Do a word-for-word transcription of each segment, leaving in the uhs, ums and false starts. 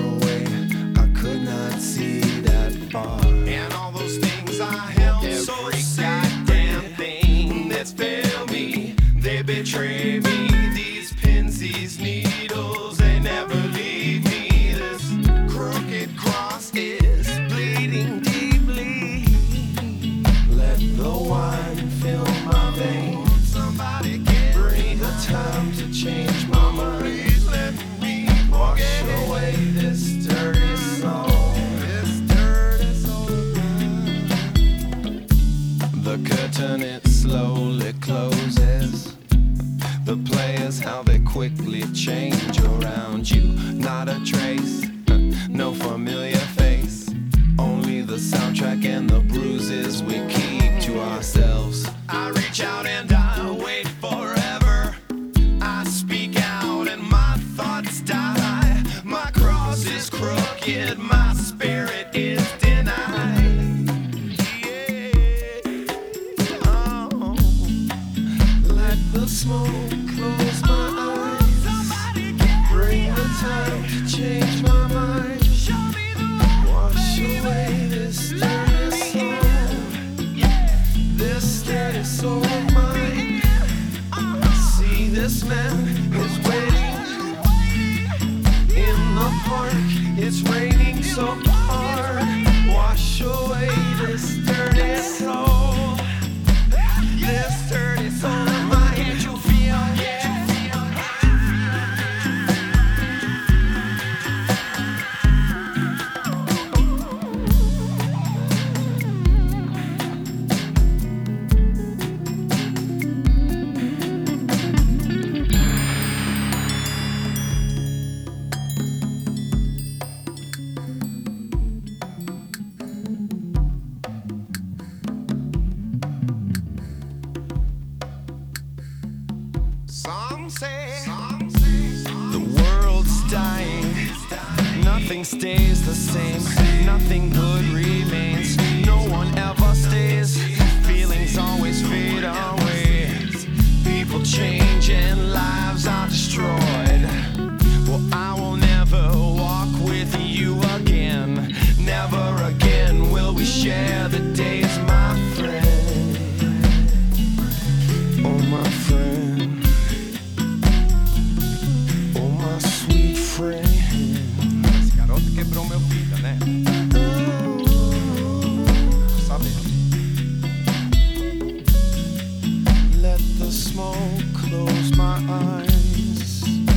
away, I could not see that far. And all those things I held so goddamn thing that's failed me, they betray me. These pins, these needles, they never leave me. This crooked cross is bleeding deeply. Let the wine fill my veins. Somebody get Bring a time to change my mind. Please let me Wash forget away this dirty soul. this dirty soul. The curtain, it slowly closes. The players, how they quickly change around you. Not a trace, no familiar face. Only the soundtrack and the bruises we keep to ourselves. I reach out and I wait forever. I speak out and my thoughts die. My cross is crooked, my spirit is denied. Yeah. Oh. Let the smoke close my eyes. Somebody get Bring the time to change my mind. show me the way. Wash away this dirty soul. This dirty soul of mine. See, this man is waiting in the park. It's raining so hard. Wash away this dirty soul. This dirty soul of mine. Can't you feel? Yeah. Some say, some say, some The world's dying. Nothing stays the same. Nothing good remains. No one ever stays. Feelings always fade away. People change and lives are destroyed. Well, I will never walk with you again. Never again will we share the days, my friend. Oh, my friend. Oh, my sweet friend. Esse garoto quebrou meu vida, né? Tô sabendo. Let the smoke close my eyes.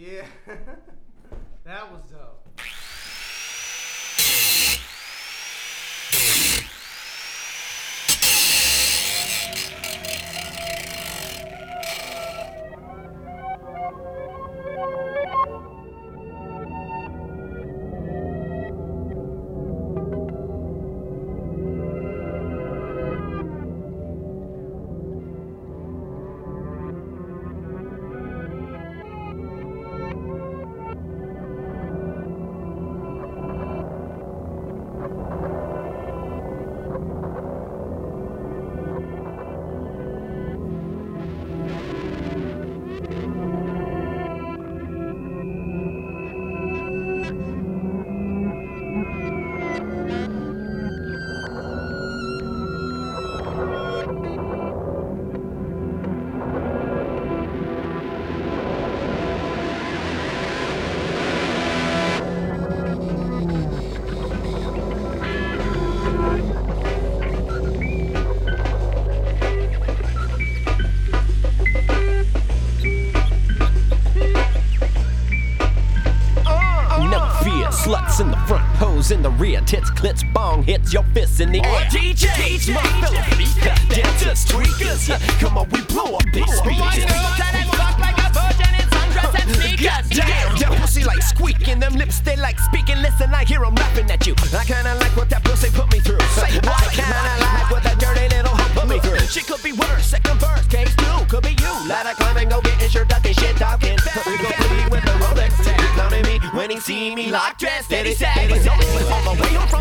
Yeah. That was dope. Sluts in the front, hoes in the rear, tits, clits, bong hits, your fists in the air. D J, Teach my fellow speakers, dancers, tweakers. Yeah, come on, we blow up these speakers. Get down, that pussy like squeaking, them lips they like speaking. Listen, I hear 'em laughing at you. I kinda like what that pussy put me through. I kinda like what that dirty little hoe put me through. She could be worse, second verse, case two, could be you. Let her climb and go get insured, ducking shit talking. We go plead with the Rolex tag, clowning me when he see me like dressed. Steady, steady, steady, on the way home.